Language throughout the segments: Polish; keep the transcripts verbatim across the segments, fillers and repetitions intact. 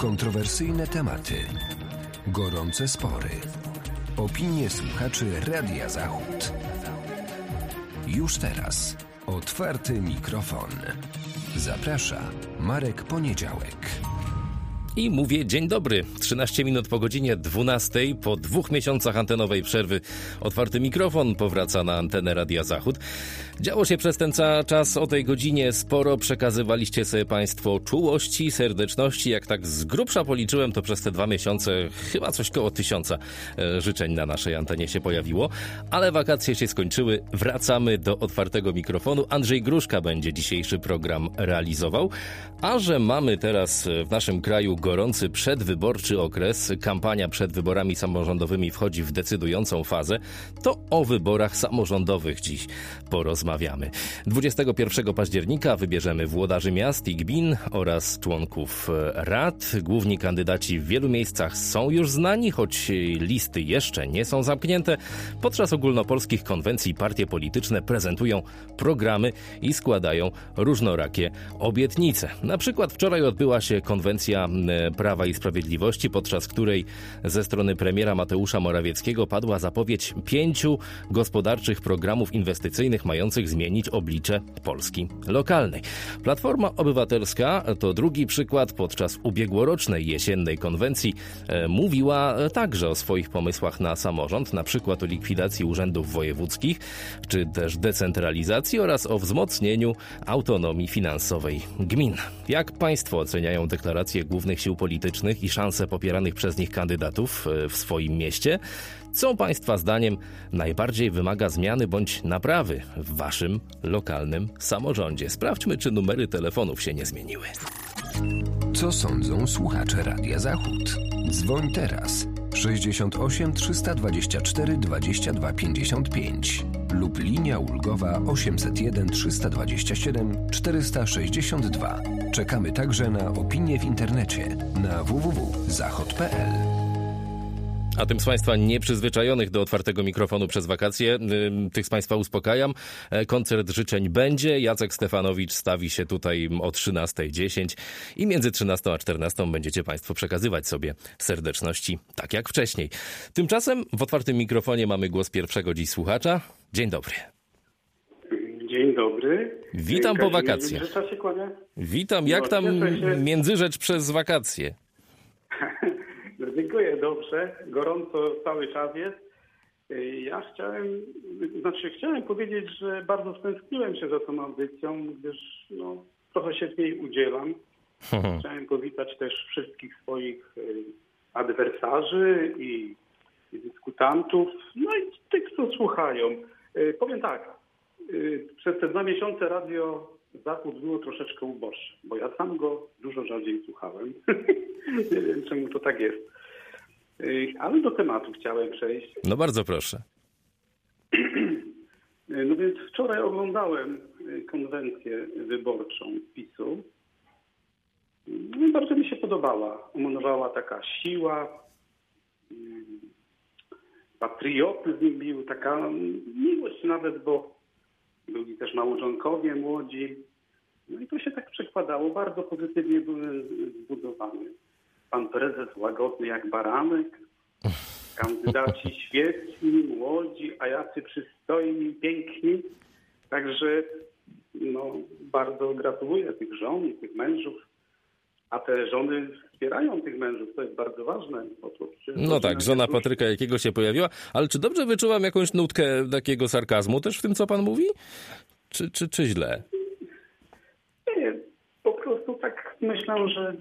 Kontrowersyjne tematy, gorące spory, opinie słuchaczy Radia Zachód. Już teraz otwarty mikrofon. Zaprasza Marek Poniedziałek. I mówię dzień dobry. trzynaście minut po godzinie dwunastej, po dwóch miesiącach antenowej przerwy, otwarty mikrofon powraca na antenę Radia Zachód. Działo się przez ten cały czas o tej godzinie sporo. Przekazywaliście sobie Państwo czułości, serdeczności. Jak tak z grubsza policzyłem, to przez te dwa miesiące chyba coś koło tysiąca życzeń na naszej antenie się pojawiło. Ale wakacje się skończyły. Wracamy do otwartego mikrofonu. Andrzej Gruszka będzie dzisiejszy program realizował. A że mamy teraz w naszym kraju gorący przedwyborczy okres, kampania przed wyborami samorządowymi wchodzi w decydującą fazę, to o wyborach samorządowych dziś porozmawiamy. dwudziestego pierwszego października wybierzemy włodarzy miast i gmin oraz członków rad. Główni kandydaci w wielu miejscach są już znani, choć listy jeszcze nie są zamknięte. Podczas ogólnopolskich konwencji partie polityczne prezentują programy i składają różnorakie obietnice. Na przykład wczoraj odbyła się konwencja Prawa i Sprawiedliwości, podczas której ze strony premiera Mateusza Morawieckiego padła zapowiedź pięciu gospodarczych programów inwestycyjnych mających zmienić oblicze Polski lokalnej. Platforma Obywatelska to drugi przykład. Podczas ubiegłorocznej jesiennej konwencji e, mówiła także o swoich pomysłach na samorząd, na przykład o likwidacji urzędów wojewódzkich, czy też decentralizacji oraz o wzmocnieniu autonomii finansowej gmin. Jak Państwo oceniają deklaracje głównych sił politycznych i szanse popieranych przez nich kandydatów w swoim mieście? Co Państwa zdaniem najbardziej wymaga zmiany bądź naprawy w Waszym lokalnym samorządzie? Sprawdźmy, czy numery telefonów się nie zmieniły. Co sądzą słuchacze Radia Zachód? Dzwoń teraz sześćdziesiąt osiem trzysta dwadzieścia cztery dwadzieścia dwa pięćdziesiąt pięć lub linia ulgowa osiemset jeden trzysta dwadzieścia siedem czterysta sześćdziesiąt dwa. Czekamy także na opinie w internecie na w w w kropka zachod kropka p l. A tym z Państwa nieprzyzwyczajonych do otwartego mikrofonu przez wakacje, tych z Państwa uspokajam. Koncert życzeń będzie. Jacek Stefanowicz stawi się tutaj o trzynasta dziesięć i między trzynastą a czternastą będziecie Państwo przekazywać sobie serdeczności, tak jak wcześniej. Tymczasem w otwartym mikrofonie mamy głos pierwszego dziś słuchacza. Dzień dobry. Dzień dobry. Witam po wakacjach. Witam. Jak tam Międzyrzecz przez wakacje? No, dziękuję, dobrze. Gorąco cały czas jest. Ja chciałem, znaczy chciałem powiedzieć, że bardzo stęskniłem się za tą audycją, gdyż no, trochę się w niej udzielam. Chciałem powitać też wszystkich swoich adwersarzy i, i dyskutantów, no i tych, co słuchają. Powiem tak, przez te dwa miesiące Radio Zachód było troszeczkę uboższe, bo ja sam go dużo rzadziej słuchałem. Nie wiem, czemu to tak jest. Ale do tematu chciałem przejść. No bardzo proszę. No więc wczoraj oglądałem konwencję wyborczą PiSu. No i bardzo mi się podobała. Umanowała taka siła, patriotyzm był, taka miłość nawet, bo byli też małżonkowie młodzi. No i to się tak przekładało. Bardzo pozytywnie były zbudowane. Pan prezes łagodny jak baranek. Kandydaci świetni, młodzi, a jacy przystojni, piękni. Także no, bardzo gratuluję tych żon i tych mężów. A te żony wspierają tych mężów, to jest bardzo ważne. Bo to no tak, żona Patryka Jakiego się pojawiła, ale czy dobrze wyczułam jakąś nutkę takiego sarkazmu też w tym, co pan mówi? Czy, czy, czy źle? Nie, po prostu tak myślę, że,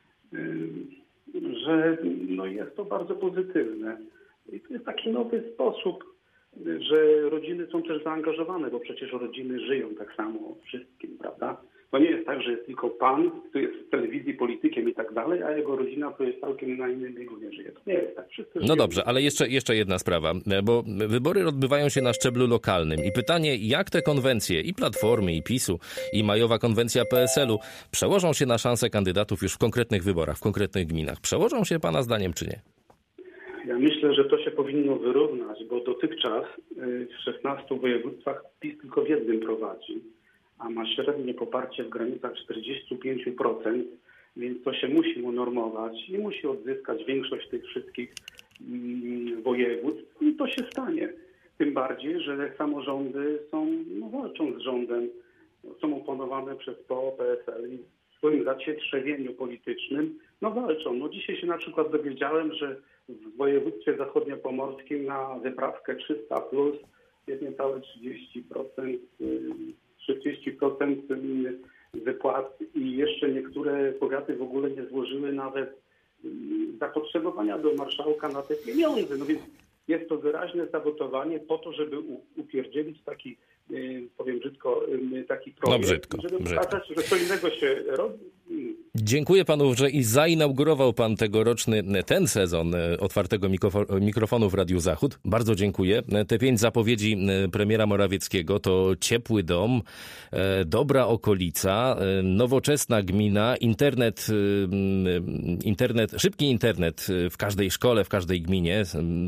że no jest to bardzo pozytywne. I to jest taki nowy sposób, że rodziny są też zaangażowane, bo przecież rodziny żyją tak samo wszystkim, prawda? To nie jest tak, że jest tylko pan, który jest w telewizji politykiem i tak dalej, a jego rodzina to jest całkiem na innym biegunie żyje. To nie jest tak. Wszyscy no dobrze, ale jeszcze, jeszcze jedna sprawa, bo wybory odbywają się na szczeblu lokalnym i pytanie, jak te konwencje i Platformy, i PiSu, i majowa konwencja P S L u przełożą się na szanse kandydatów już w konkretnych wyborach, w konkretnych gminach? Przełożą się pana zdaniem, czy nie? Ja myślę, że to się powinno wyrównać, bo dotychczas w szesnastu województwach PiS tylko w jednym prowadzi, a ma średnie poparcie w granicach czterdzieści pięć procent więc to się musi unormować i musi odzyskać większość tych wszystkich mm, województw i to się stanie. Tym bardziej, że samorządy są, no, walczą z rządem, są oponowane przez P O, P S L i w swoim zacietrzewieniu politycznym no walczą. No dzisiaj się na przykład dowiedziałem, że w województwie zachodniopomorskim na wyprawkę trzysta plus jest niecałe trzydzieści procent, trzydzieści procent wypłat i jeszcze niektóre powiaty w ogóle nie złożyły nawet zapotrzebowania do marszałka na te pieniądze. No więc jest to wyraźne sabotowanie po to, żeby upierdzielić taki, powiem brzydko, taki projekt, no brzydko, żeby brzydko. pokazać, że co innego się robi. Dziękuję panu, że i zainaugurował pan tegoroczny ten sezon otwartego mikrofonu w Radiu Zachód. Bardzo dziękuję. Te pięć zapowiedzi premiera Morawieckiego to ciepły dom, dobra okolica, nowoczesna gmina, internet, internet, szybki internet w każdej szkole, w każdej gminie.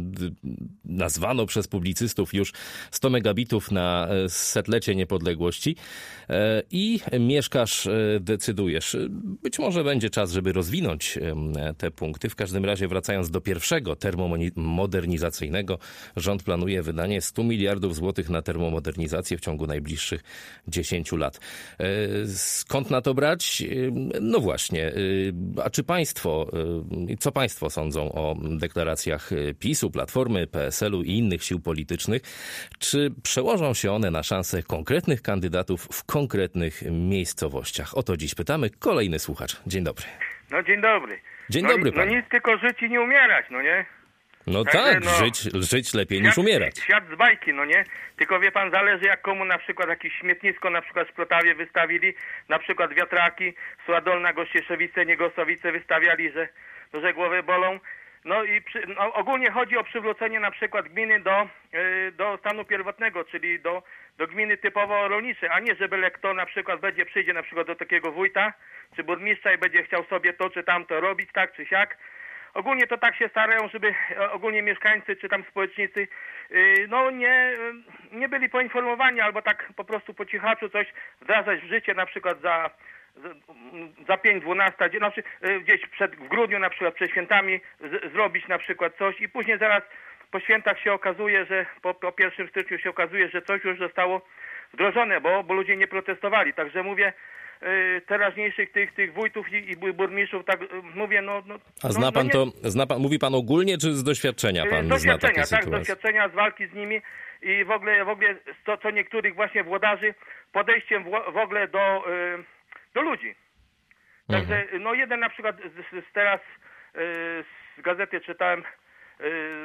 Nazwano przez publicystów już sto megabitów na setlecie niepodległości i mieszkasz, decydujesz. Być może będzie czas, żeby rozwinąć te punkty. W każdym razie wracając do pierwszego termomodernizacyjnego, rząd planuje wydanie stu miliardów złotych na termomodernizację w ciągu najbliższych dziesięciu lat. Skąd na to brać? No właśnie. A czy państwo, co państwo sądzą o deklaracjach PiSu, Platformy, P S L u i innych sił politycznych? Czy przełożą się one na szanse konkretnych kandydatów w konkretnych miejscowościach? O to dziś pytamy. Kolejny słuchacz. Dzień dobry. No dzień dobry. Dzień no, dobry no panu. nic, tylko żyć i nie umierać, no nie? No Także, tak, no, żyć, żyć lepiej świat, niż umierać. Świat z bajki, no nie? Tylko wie pan, zależy jak komu na przykład jakieś śmietnisko na przykład w Szprotawie wystawili, na przykład wiatraki, Suładolna, Gościeszowice, Niegosowice wystawiali, że, że głowy bolą. No i przy, no, ogólnie chodzi o przywrócenie na przykład gminy do, yy, do stanu pierwotnego, czyli do, do gminy typowo rolniczej, a nie, że byle kto na przykład będzie, przyjdzie na przykład do takiego wójta czy burmistrza i będzie chciał sobie to czy tamto robić, tak czy siak. Ogólnie to tak się starają, żeby ogólnie mieszkańcy czy tam społecznicy yy, no nie, yy, nie byli poinformowani albo tak po prostu po cichaczu coś wdrażać w życie, na przykład za za pięć dwanaście, znaczy gdzieś przed, w grudniu na przykład przed świętami z, zrobić na przykład coś i później zaraz po świętach się okazuje, że po, po pierwszym styczniu się okazuje, że coś już zostało wdrożone, bo, bo ludzie nie protestowali. Także mówię, y, teraźniejszych tych, tych wójtów i, i burmistrzów, tak y, mówię, no... no A zna pan no, no to, zna pan, mówi pan ogólnie, czy z doświadczenia pan z doświadczenia, zna takie tak, sytuacje? z doświadczenia, z walki z nimi i w ogóle, w ogóle to, co niektórych właśnie włodarzy podejściem w, w ogóle do... Y, do ludzi. Także, mhm. no jeden na przykład z, z teraz y, z gazety czytałem, y,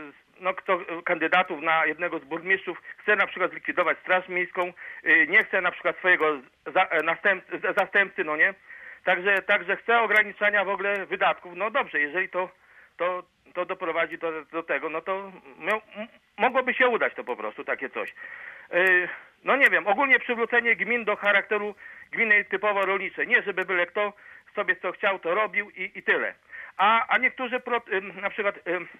no kto kandydatów na jednego z burmistrzów chce na przykład zlikwidować Straż Miejską, y, nie chce na przykład swojego za, następ, zastępcy, no nie? Także, także chce ograniczania w ogóle wydatków. No dobrze, jeżeli to, to, to doprowadzi do, do tego, no to no, mogłoby się udać to po prostu, takie coś. Y, no nie wiem, ogólnie przywrócenie gmin do charakteru gminy typowo rolniczej. Nie, żeby byle kto sobie co chciał, to robił i, i tyle. A, a niektórzy pro, na przykład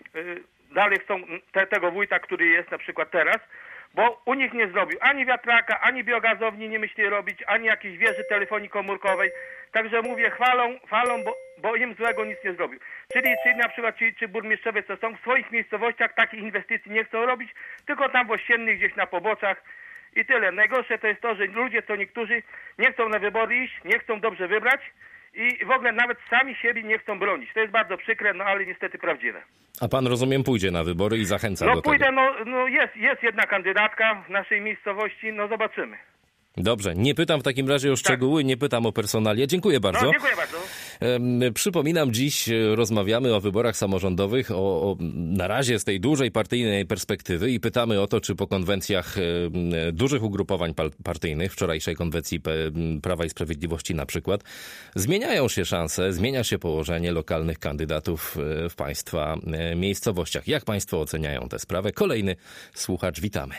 dalej chcą te, tego wójta, który jest na przykład teraz, bo u nich nie zrobił ani wiatraka, ani biogazowni nie myśli robić, ani jakiejś wieży telefonii komórkowej. Także mówię, chwalą, chwalą, bo, bo im złego nic nie zrobił. Czyli, czyli na przykład ci, czy burmistrzowie, co są w swoich miejscowościach, takich inwestycji nie chcą robić, tylko tam w ościennych, gdzieś na poboczach. I tyle. Najgorsze to jest to, że ludzie, co niektórzy nie chcą na wybory iść, nie chcą dobrze wybrać i w ogóle nawet sami siebie nie chcą bronić. To jest bardzo przykre, no ale niestety prawdziwe. A pan, rozumiem, pójdzie na wybory i zachęca no, do pójdę, tego? No pójdę, no jest, jest jedna kandydatka w naszej miejscowości, no zobaczymy. Dobrze, nie pytam w takim razie o szczegóły, tak. Nie pytam o personalia. Dziękuję bardzo. No, dziękuję bardzo. Przypominam, dziś rozmawiamy o wyborach samorządowych, o, o na razie z tej dużej partyjnej perspektywy i pytamy o to, czy po konwencjach dużych ugrupowań partyjnych, wczorajszej konwencji Prawa i Sprawiedliwości na przykład, zmieniają się szanse, zmienia się położenie lokalnych kandydatów w państwa miejscowościach. Jak państwo oceniają tę sprawę? Kolejny słuchacz, witamy.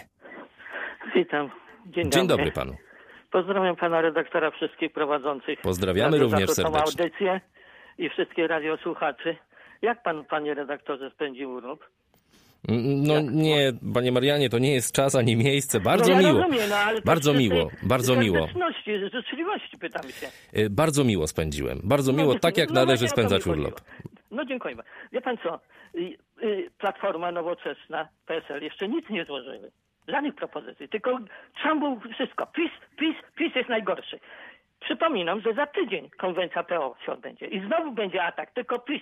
Witam. Dzień, Dzień dobry. dobry panu. Pozdrawiam pana redaktora, wszystkich prowadzących. Pozdrawiamy również za tą serdecznie. audycję i wszystkich radiosłuchaczy. Jak pan, panie redaktorze, spędził urlop? No Jak? nie, panie Marianie, to nie jest czas ani miejsce. Bardzo no ja miło. Rozumiem, no, ale bardzo przy miło, tej bardzo miło. serdeczności, życzliwości pytam się. Y, Bardzo miło spędziłem. Bardzo No, miło, tak jak no należy właśnie o to mi spędzać chodziło. urlop. No dziękuję. Wie pan co, y, y, Platforma Nowoczesna, P S L jeszcze nic nie złożyły. Żadnych propozycji, tylko trzeba wszystko. PiS, PiS, PiS jest najgorszy. Przypominam, że za tydzień konwencja P O się odbędzie i znowu będzie atak, tylko PiS.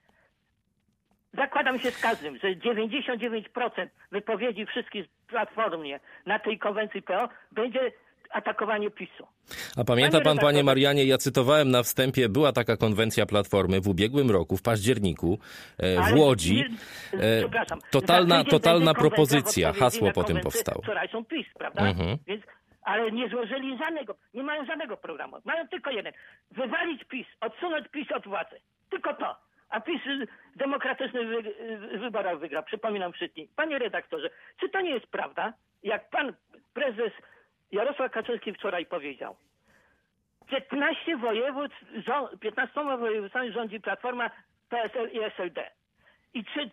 Zakładam się z każdym, że dziewięćdziesiąt dziewięć procent wypowiedzi wszystkich w Platformie na tej konwencji P O będzie atakowanie PiSu. A pamięta pan, panie Marianie, ja cytowałem na wstępie, była taka konwencja Platformy w ubiegłym roku, w październiku, e, w Ale Łodzi. nie- E, przepraszam. Totalna, Za tydzień totalna będzie konwencja propozycja, w odpowiedzi hasło na po tym konwencję powstało. wczorajszą PiS, prawda? Mhm. Więc, ale nie złożyli żadnego, nie mają żadnego programu. Mają tylko jeden. Wywalić PiS, odsunąć PiS od władzy. Tylko to. A PiS w demokratycznych wy, w wyborach wygra. Przypominam wszystkim. Panie redaktorze, czy to nie jest prawda, jak pan prezes Jarosław Kaczyński wczoraj powiedział? piętnaście województw, rząd, piętnastoma województwami rządzi Platforma, P S L i S L D. I czy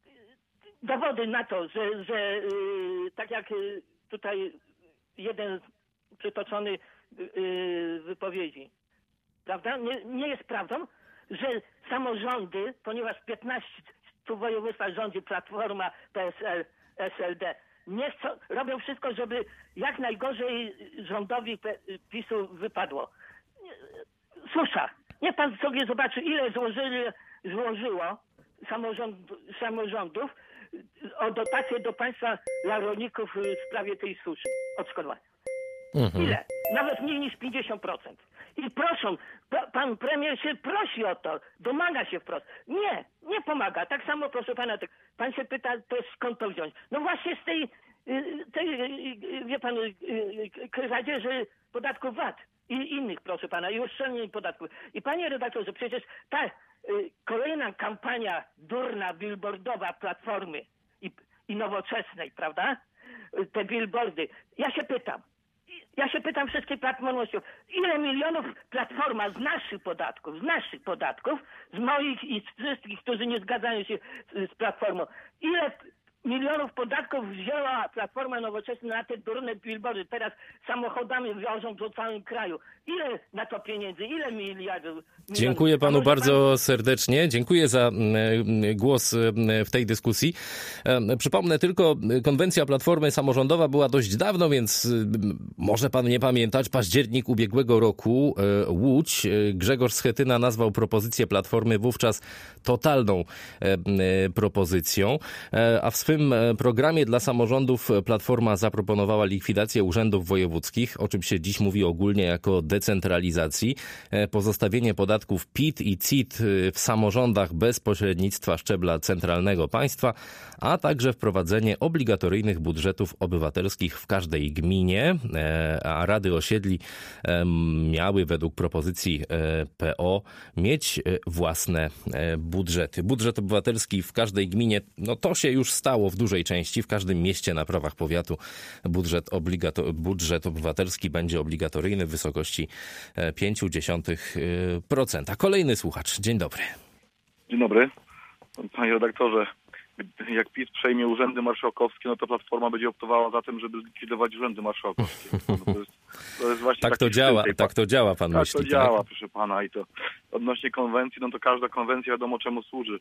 dowody na to, że, że yy, tak jak yy, tutaj jeden przytoczony yy, wypowiedzi, prawda? Nie, nie jest prawdą, że samorządy, ponieważ w piętnastu województwach rządzi Platforma, P S L, S L D, nie chcą, robią wszystko, żeby jak najgorzej rządowi PiSu wypadło. Susza. Niech pan sobie zobaczy, ile złożyli, złożyło samorząd, samorządów o dotację do państwa dla rolników w sprawie tej suszy, odszkodowania. Mhm. Ile? Nawet mniej niż pięćdziesiąt procent. I proszę, pa, pan premier się prosi o to, domaga się wprost. Nie, nie pomaga. Tak samo, proszę pana, tak, pan się pyta, to skąd to wziąć? No właśnie z tej, tej wie pan, kradzieży podatku V A T i innych, proszę pana, i uszczelnień podatków. I panie redaktorze, przecież ta kolejna kampania durna, billboardowa Platformy i, i Nowoczesnej, prawda? Te billboardy. Ja się pytam, Ja się pytam wszystkich platformowców, ile milionów Platforma z naszych podatków, z naszych podatków, z moich i z wszystkich, którzy nie zgadzają się z, z Platformą, ile milionów podatków wzięła Platforma Nowoczesna na te durne billboardy, teraz samochodami wiozą po całym kraju. Ile na to pieniędzy, ile miliardów? Milionów? Dziękuję panu bardzo pan... serdecznie. Dziękuję za głos w tej dyskusji. Przypomnę tylko, konwencja Platformy Samorządowa była dość dawno, więc może pan nie pamiętać, październik ubiegłego roku, Łódź. Grzegorz Schetyna nazwał propozycję Platformy wówczas totalną propozycją, a w swym programie dla samorządów Platforma zaproponowała likwidację urzędów wojewódzkich, o czym się dziś mówi ogólnie jako decentralizacji, pozostawienie podatków P I T i C I T w samorządach bez pośrednictwa szczebla centralnego państwa, a także wprowadzenie obligatoryjnych budżetów obywatelskich w każdej gminie, a rady osiedli miały według propozycji P O mieć własne budżety. Budżet obywatelski w każdej gminie, no to się już stało w dużej części. W każdym mieście na prawach powiatu budżet, obligato- budżet obywatelski będzie obligatoryjny w wysokości pięć dziesiątych procent. A kolejny słuchacz. Dzień dobry. Dzień dobry. Panie redaktorze, jak PiS przejmie urzędy marszałkowskie, no to Platforma będzie optowała za tym, żeby zlikwidować urzędy marszałkowskie. No to jest, to jest właśnie tak to działa, tak to działa, pan tak myśli. To działa, tak? Proszę pana. I to odnośnie konwencji, no to każda konwencja wiadomo czemu służy.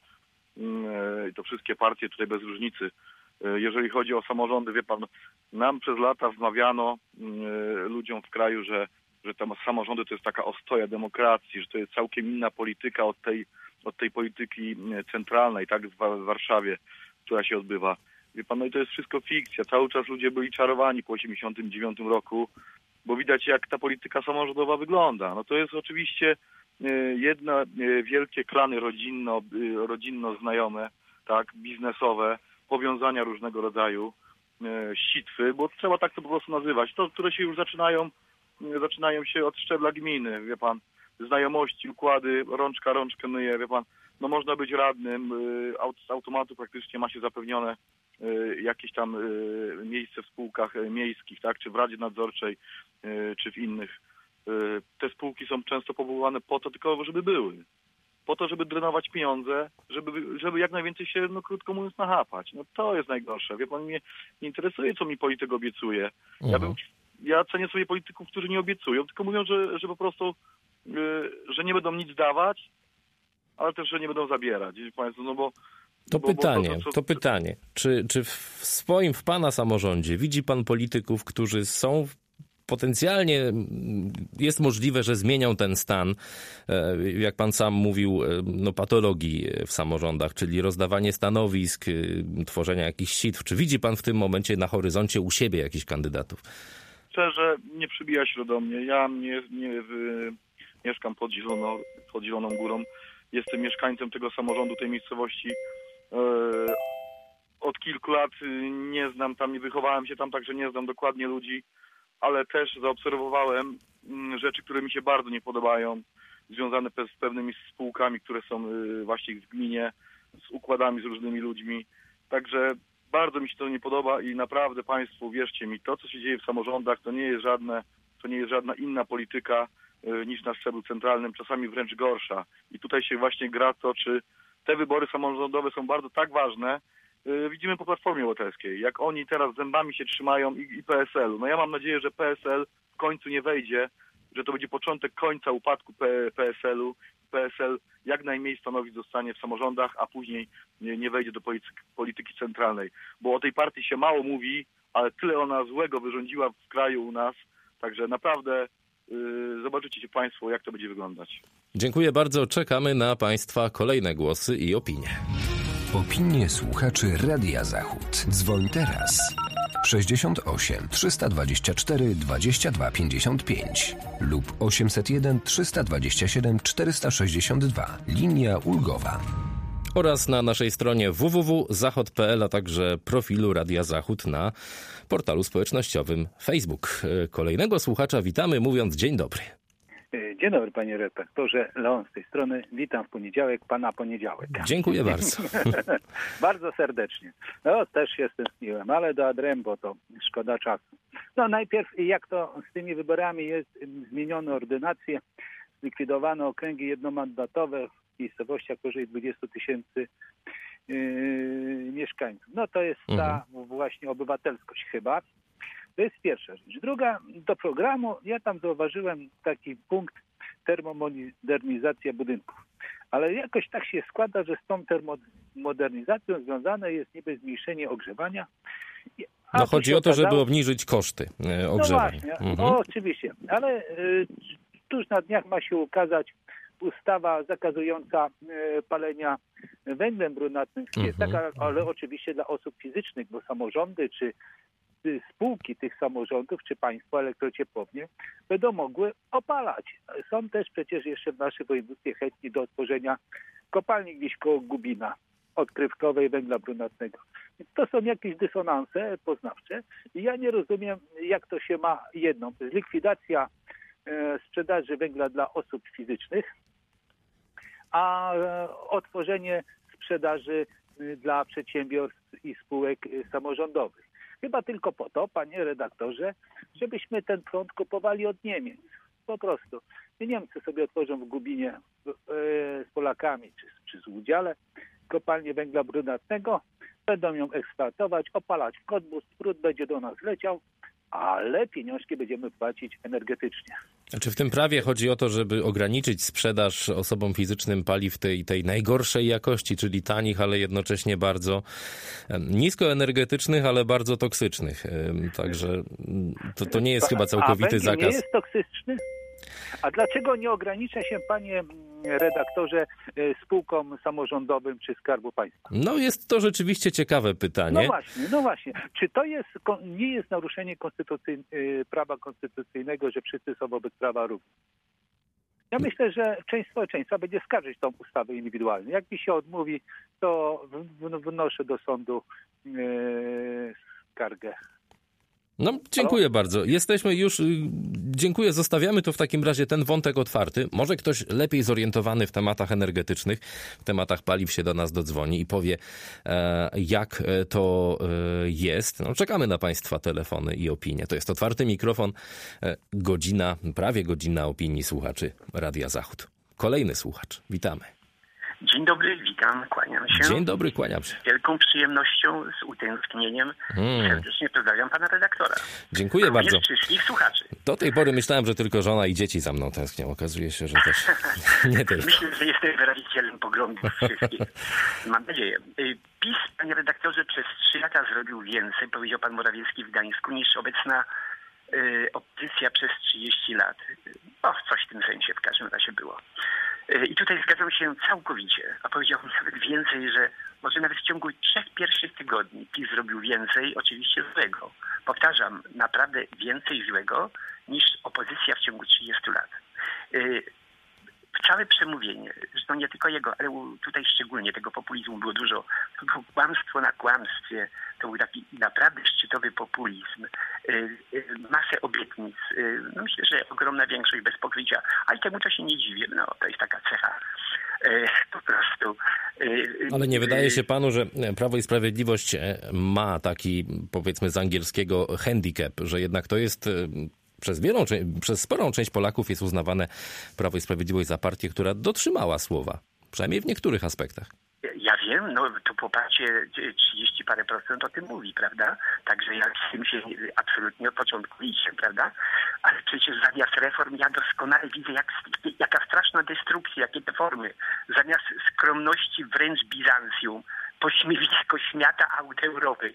I to wszystkie partie tutaj bez różnicy. Jeżeli chodzi o samorządy, wie pan, nam przez lata wmawiano ludziom w kraju, że, że tam samorządy to jest taka ostoja demokracji, że to jest całkiem inna polityka od tej, od tej polityki centralnej, tak, w Warszawie, która się odbywa. Wie pan, no i to jest wszystko fikcja. Cały czas ludzie byli czarowani po osiemdziesiątym dziewiątym roku, bo widać jak ta polityka samorządowa wygląda. No to jest oczywiście jedna wielkie klany rodzinno, rodzinno-znajome, tak, biznesowe, powiązania różnego rodzaju, sitwy, bo trzeba tak to po prostu nazywać. To, które się już zaczynają, zaczynają się od szczebla gminy, wie pan, znajomości, układy, rączka rączkę myje, wie pan, no można być radnym, z automatu praktycznie ma się zapewnione jakieś tam miejsce w spółkach miejskich, tak, czy w Radzie Nadzorczej, czy w innych. Te spółki są często powoływane po to tylko, żeby były. po to, żeby drenować pieniądze, żeby, żeby jak najwięcej się, no krótko mówiąc, nachapać. No to jest najgorsze. Wie pan, mnie nie interesuje, co mi polityk obiecuje. Mhm. Ja bym, ja cenię sobie polityków, którzy nie obiecują, tylko mówią, że, że po prostu, yy, że nie będą nic dawać, ale też, że nie będą zabierać. Wie państwo, no bo To bo, pytanie, bo to, to, to pytanie. Czy, czy w swoim, w pana samorządzie widzi pan polityków, którzy są potencjalnie, jest możliwe, że zmienią ten stan, jak pan sam mówił, no patologii w samorządach, czyli rozdawanie stanowisk, tworzenia jakichś sitw. Czy widzi pan w tym momencie na horyzoncie u siebie jakichś kandydatów? Szczerze, nie przybija się do mnie. Ja nie, nie w, mieszkam pod Zieloną, pod Zieloną Górą. Jestem mieszkańcem tego samorządu, tej miejscowości. Od kilku lat nie znam tam, nie wychowałem się tam, także nie znam dokładnie ludzi, ale też zaobserwowałem rzeczy, które mi się bardzo nie podobają, związane z pewnymi spółkami, które są właśnie w gminie, z układami z różnymi ludźmi. Także bardzo mi się to nie podoba i naprawdę państwo, wierzcie mi, to co się dzieje w samorządach, to nie jest żadne, to nie jest żadna inna polityka niż na szczeblu centralnym, czasami wręcz gorsza. I tutaj się właśnie gra to, czy te wybory samorządowe są bardzo tak ważne. Widzimy po Platformie Obywatelskiej, jak oni teraz zębami się trzymają i, i P S L u. No ja mam nadzieję, że P S L w końcu nie wejdzie, że to będzie początek końca upadku P S L u. P S L jak najmniej stanowisk zostanie w samorządach, a później nie, nie wejdzie do polityki, polityki centralnej. Bo o tej partii się mało mówi, ale tyle ona złego wyrządziła w kraju u nas. Także naprawdę yy, zobaczycie się państwo, jak to będzie wyglądać. Dziękuję bardzo. Czekamy na państwa kolejne głosy i opinie. Opinie słuchaczy Radia Zachód. Dzwoń teraz. sześćdziesiąt osiem trzysta dwadzieścia cztery dwadzieścia dwa pięćdziesiąt pięć lub osiemset jeden trzysta dwadzieścia siedem czterysta sześćdziesiąt dwa. Linia ulgowa. Oraz na naszej stronie w w w kropka zachod kropka p l, a także profilu Radia Zachód na portalu społecznościowym Facebook. Kolejnego słuchacza witamy, mówiąc dzień dobry. Dzień dobry, panie redaktorze. Leon z tej strony. Witam w poniedziałek, pana poniedziałek. Dziękuję bardzo. Bardzo serdecznie. No, też się stęskniłem, ale do Adrembo to szkoda czasu. No najpierw, jak to z tymi wyborami jest, zmieniono ordynację, zlikwidowano okręgi jednomandatowe w miejscowościach powyżej dwudziestu tysięcy yy, mieszkańców. No to jest ta mhm. właśnie obywatelskość chyba. To jest pierwsza rzecz. Druga, do programu, ja tam zauważyłem taki punkt termomodernizacja budynków. Ale jakoś tak się składa, że z tą termomodernizacją związane jest niby zmniejszenie ogrzewania. No chodzi o to, okazało, żeby obniżyć koszty ogrzewania. No właśnie, mhm. no, oczywiście. Ale y, tuż na dniach ma się ukazać ustawa zakazująca y, palenia węglem brunatnym. Mhm. Jest taka, ale oczywiście dla osób fizycznych, bo samorządy czy spółki tych samorządów, czy państwo elektrociepłownie będą mogły opalać. Są też przecież jeszcze w naszym województwie chętni do otworzenia kopalni gdzieś koło Gubina odkrywkowej węgla brunatnego. Więc to są jakieś dysonanse poznawcze i ja nie rozumiem, jak to się ma jedną. To jest likwidacja e, sprzedaży węgla dla osób fizycznych, a e, otworzenie sprzedaży e, dla przedsiębiorstw i spółek e, samorządowych. Chyba tylko po to, panie redaktorze, żebyśmy ten prąd kupowali od Niemiec. Po prostu. Niemcy sobie otworzą w Gubinie e, z Polakami, czy, czy z udziale kopalnię węgla brunatnego, będą ją eksploatować, opalać w kotbus, prąd będzie do nas leciał, ale pieniążki będziemy płacić energetycznie. Czy w tym prawie chodzi o to, żeby ograniczyć sprzedaż osobom fizycznym paliw tej, tej najgorszej jakości, czyli tanich, ale jednocześnie bardzo niskoenergetycznych, ale bardzo toksycznych. Także to, to nie jest chyba całkowity A zakaz. nie jest toksyczny? A dlaczego nie ogranicza się, panie redaktorze, spółkom samorządowym czy Skarbu Państwa? No jest to rzeczywiście ciekawe pytanie. No właśnie, no właśnie. Czy to jest, nie jest naruszenie konstytucyjne, prawa konstytucyjnego, że wszyscy są wobec prawa równi? Ja myślę, że część społeczeństwa będzie skarżyć tą ustawę indywidualnie. Jak mi się odmówi, to wnoszę do sądu yy, skargę. No, dziękuję Halo? bardzo. Jesteśmy już, dziękuję, zostawiamy to w takim razie ten wątek otwarty. Może ktoś lepiej zorientowany w tematach energetycznych, w tematach paliw się do nas dodzwoni i powie, e, jak to e, jest. No, czekamy na państwa telefony i opinie. To jest otwarty mikrofon, e, godzina, prawie godzina opinii słuchaczy Radia Zachód. Kolejny słuchacz, witamy. Dzień dobry, witam, kłaniam się. Dzień dobry, kłaniam się. Z wielką przyjemnością, z utęsknieniem hmm. serdecznie pozdrawiam pana redaktora. Dziękuję Również bardzo. wszystkich słuchaczy. Do tej pory myślałem, że tylko żona i dzieci za mną tęsknią. Okazuje się, że też nie tylko. Myślę, że jestem wyrazicielem poglądów wszystkich. Mam nadzieję. PiS, panie redaktorze, przez trzy lata zrobił więcej, powiedział pan Morawiecki w Gdańsku, niż obecna y, opozycja przez trzydzieści lat. O, coś w tym sensie w każdym razie było. I tutaj zgadzam się całkowicie, a powiedziałbym nawet więcej, że może nawet w ciągu trzech pierwszych tygodni PiS zrobił więcej, oczywiście złego. Powtarzam, naprawdę więcej złego niż opozycja w ciągu trzydziestu lat. Całe przemówienie, zresztą nie tylko jego, ale tutaj szczególnie tego populizmu było dużo, tylko kłamstwo na kłamstwie, to był taki naprawdę szczytowy populizm, masę obietnic, no myślę, że ogromna większość bez pokrycia, ale temu to się nie dziwię, no to jest taka cecha po prostu. Ale nie wydaje się panu, że Prawo i Sprawiedliwość ma taki, powiedzmy z angielskiego, handicap, że jednak to jest... Przez, wielą, przez sporą część Polaków jest uznawane Prawo i Sprawiedliwość za partię, która dotrzymała słowa. Przynajmniej w niektórych aspektach. Ja wiem, no to poparcie trzydzieści parę procent o tym mówi, prawda? Także ja z tym się absolutnie od początku liczę, prawda? Ale przecież zamiast reform ja doskonale widzę, jak, jaka straszna destrukcja, jakie te formy. Zamiast skromności wręcz Bizancjum, pośmiewisko świata aut Europy.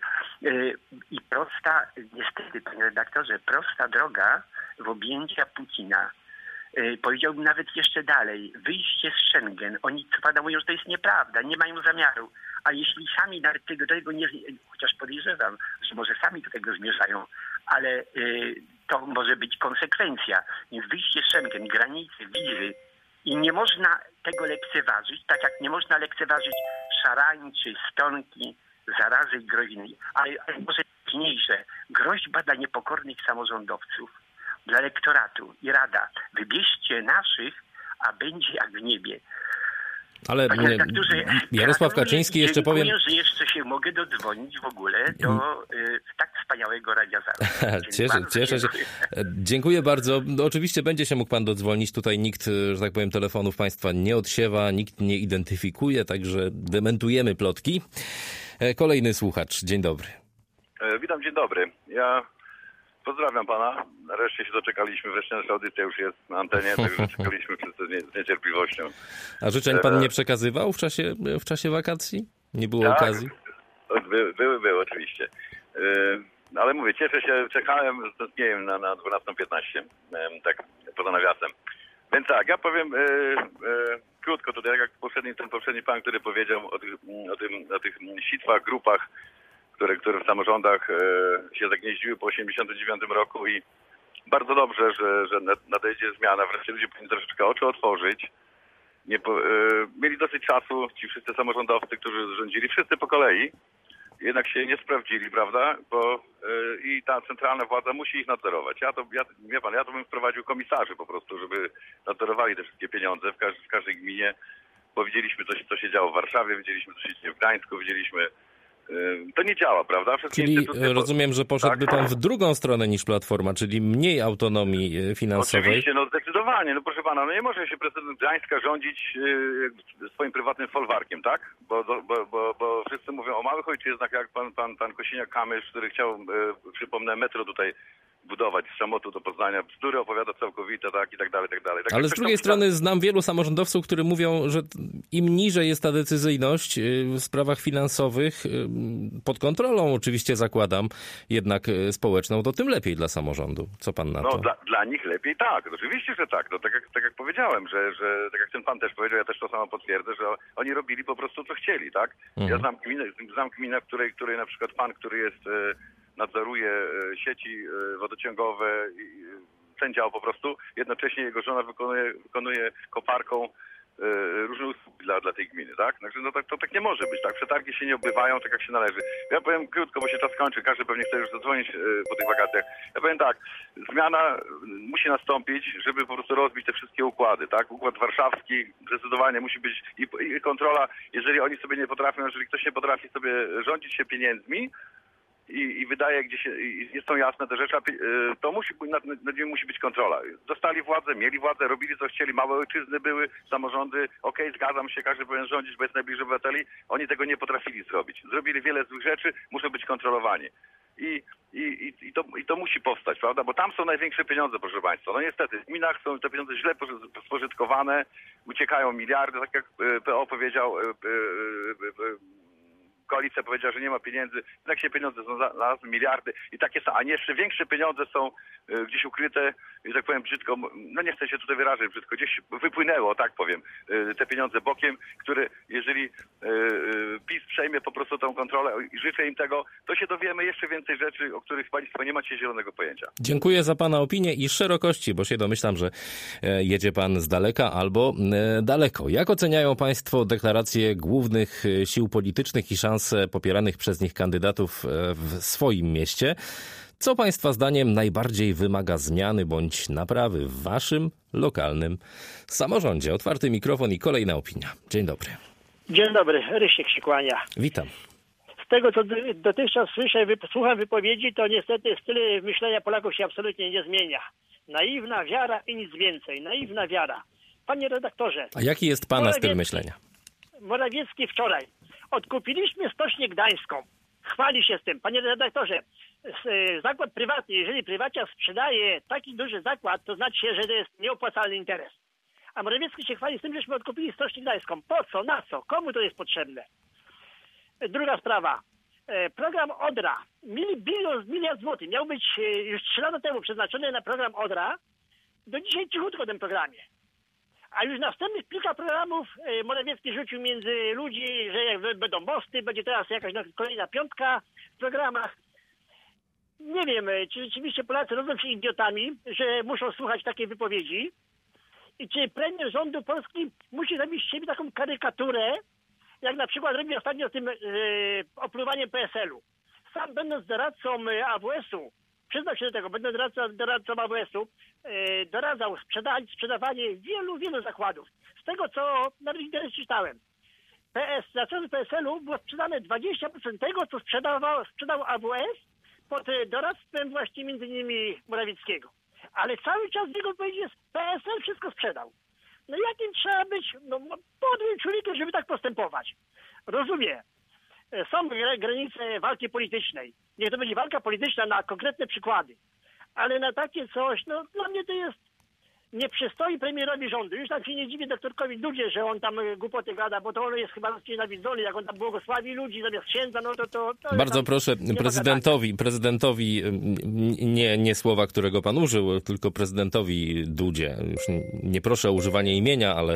I prosta, niestety, panie redaktorze, prosta droga w objęcia Putina. Powiedziałbym nawet jeszcze dalej, wyjście z Schengen. Oni co pada mówią, że to jest nieprawda, nie mają zamiaru. A jeśli sami nawet tego, do tego nie, chociaż podejrzewam, że może sami do tego zmierzają, ale y, to może być konsekwencja. Więc wyjście z Schengen, granice, wizy i nie można tego lekceważyć, tak jak nie można lekceważyć szarańczy, stonki, zarazy i groźny. Ale, ale może ważniejsze, groźba dla niepokornych samorządowców, dla elektoratu i rada. Wybierzcie naszych, a będzie jak w niebie. Ale Jarosław Kaczyński jeszcze powiem... że jeszcze się mogę dodzwonić w ogóle do y, tak wspaniałego Radia Zachód. Cieszę, cieszę się. Dziękuję bardzo. No, oczywiście będzie się mógł pan dodzwonić. Tutaj nikt, że tak powiem, telefonów państwa nie odsiewa, nikt nie identyfikuje, także dementujemy plotki. Kolejny słuchacz. Dzień dobry. Witam, dzień dobry. Ja pozdrawiam pana. Nareszcie się doczekaliśmy. Wreszcie nasza audycja już jest na antenie, także czekaliśmy z niecierpliwością. A życzeń pan nie przekazywał w czasie, w czasie wakacji? Nie było tak, okazji? Były, były, były oczywiście. Yy, ale mówię, cieszę się, czekałem z tęsknieniem na, na dwunasta piętnaście, yy, tak poza nawiasem. Więc tak, ja powiem yy, yy, krótko tutaj, jak poprzedni, ten poprzedni pan, który powiedział o tych, o tym, o tych sitwach, grupach, które, które w samorządach e, się zagnieździły po osiemdziesiątym dziewiątym roku i bardzo dobrze, że, że nadejdzie zmiana. Wreszcie ludzie powinni troszeczkę oczy otworzyć. Nie po, e, mieli dosyć czasu, ci wszyscy samorządowcy, którzy rządzili, wszyscy po kolei, jednak się nie sprawdzili, prawda? Bo e, i ta centralna władza musi ich nadzorować. Ja to, ja, wie pan, ja to bym wprowadził komisarzy po prostu, żeby nadzorowali te wszystkie pieniądze w, każ, w każdej gminie, bo widzieliśmy, co, co się działo w Warszawie, widzieliśmy, co się dzieje w Gdańsku, widzieliśmy. To nie działa, prawda? Wszystkie czyli instytucje... rozumiem, że poszedłby tak? pan w drugą stronę niż Platforma, czyli mniej autonomii finansowej. Oczywiście, no zdecydowanie. No proszę pana, no nie może się prezydent Gdańska rządzić yy, swoim prywatnym folwarkiem, tak? Bo, bo, bo, bo wszyscy mówią o małych ojczyznach, jak pan, pan, pan Kosiniak-Kamysz, który chciał, yy, przypomnę, metro tutaj budować z Szamotu do Poznania, bzdury opowiada całkowite, tak, i tak dalej, i tak dalej. Tak, ale z drugiej strony tak... znam wielu samorządowców, którzy mówią, że im niżej jest ta decyzyjność w sprawach finansowych, pod kontrolą oczywiście zakładam, jednak społeczną, to tym lepiej dla samorządu. Co pan na to? No dla, dla nich lepiej tak, oczywiście, że tak. No, tak, jak, tak jak powiedziałem, że, że tak jak ten pan też powiedział, ja też to samo potwierdzę, że oni robili po prostu co chcieli, tak? Mhm. Ja znam gminę, znam gminę, w której, której na przykład pan, który jest... nadzoruje sieci wodociągowe, ten dział po prostu. Jednocześnie jego żona wykonuje, wykonuje koparką różne usługi dla, dla tej gminy, tak? Także no tak, to tak nie może być, tak? Przetargi się nie odbywają tak, jak się należy. Ja powiem krótko, bo się czas kończy, każdy pewnie chce już zadzwonić po tych wakacjach. Ja powiem tak, zmiana musi nastąpić, żeby po prostu rozbić te wszystkie układy, tak? Układ warszawski zdecydowanie musi być i, i kontrola, jeżeli oni sobie nie potrafią, jeżeli ktoś nie potrafi sobie rządzić się pieniędzmi, i, i wydaje, gdzie się, i są jasne te rzeczy, to musi, nad, nad nimi musi być kontrola. Dostali władzę, mieli władzę, robili co chcieli, małe ojczyzny były, samorządy, okej, okay, zgadzam się, każdy powinien rządzić, bo jest najbliżej obywateli, oni tego nie potrafili zrobić. Zrobili wiele złych rzeczy, muszą być kontrolowani. I, i, i, to, I to musi powstać, prawda? Bo tam są największe pieniądze, proszę Państwa. No niestety, w gminach są te pieniądze źle spożytkowane, uciekają miliardy, tak jak P O powiedział, koalicja powiedziała, że nie ma pieniędzy, tak się pieniądze są znalazły miliardy i takie są, a nie jeszcze większe pieniądze są gdzieś ukryte, że tak powiem brzydko, no nie chcę się tutaj wyrażać brzydko, gdzieś wypłynęło, tak powiem, te pieniądze bokiem, które jeżeli PiS przejmie po prostu tą kontrolę i życzę im tego, to się dowiemy jeszcze więcej rzeczy, o których Państwo nie macie zielonego pojęcia. Dziękuję za Pana opinię i szerokości, bo się domyślam, że jedzie Pan z daleka albo daleko. Jak oceniają Państwo deklaracje głównych sił politycznych i szans popieranych przez nich kandydatów w swoim mieście? Co Państwa zdaniem najbardziej wymaga zmiany bądź naprawy w Waszym lokalnym samorządzie? Otwarty mikrofon i kolejna opinia. Dzień dobry. Dzień dobry, Rysiek się kłania. Witam. Z tego, co dotychczas słyszę, słucham wypowiedzi, to niestety styl myślenia Polaków się absolutnie nie zmienia. Naiwna wiara i nic więcej. Naiwna wiara. Panie redaktorze. A jaki jest Pana Morawiecki, styl myślenia? Morawiecki wczoraj. Odkupiliśmy Stocznię Gdańską. Chwali się z tym. Panie redaktorze, zakład prywatny, jeżeli prywaciarz sprzedaje taki duży zakład, to znaczy się, że to jest nieopłacalny interes. A Morawiecki się chwali z tym, żeśmy odkupili Stocznię Gdańską. Po co? Na co? Komu to jest potrzebne? Druga sprawa. Program Odra. Bilion, miliard złotych miał być już trzy lata temu przeznaczony na program Odra. Do dzisiaj cichutko o tym programie. A już następnych kilka programów Morawiecki rzucił między ludzi, że jak będą mosty, będzie teraz jakaś kolejna piątka w programach. Nie wiem, czy rzeczywiście Polacy rodzą się idiotami, że muszą słuchać takiej wypowiedzi i czy premier rządu Polski musi zrobić z siebie taką karykaturę, jak na przykład robi ostatnio z tym yy, opluwaniem P S L u. Sam będąc doradcą A W S-u, przyznał się do tego, będąc doradcą, doradcą A W S-u, yy, doradzał sprzeda- sprzedawanie wielu, wielu zakładów. Z tego, co na internet czytałem, P S, za czasów P S L u było sprzedane dwadzieścia procent tego, co sprzedawał, sprzedał A W S pod doradztwem właśnie między innymi Morawieckiego. Ale cały czas w jego wypowiedzi jest P S L wszystko sprzedał. No jakim trzeba być no, podłym człowiekiem, żeby tak postępować? Rozumiem. Są granice walki politycznej. Niech to będzie walka polityczna na konkretne przykłady. Ale na takie coś, no dla mnie to jest nie przystoi premierowi rządu. Już tak się nie dziwię doktorkowi Dudzie, że on tam głupoty gada, bo to on jest chyba nienawidzony, jak on tam błogosławi ludzi zamiast księdza, no to... to, to Bardzo proszę prezydentowi, prezydentowi nie, nie słowa, którego pan użył, tylko prezydentowi Dudzie. Już nie proszę o używanie imienia, ale...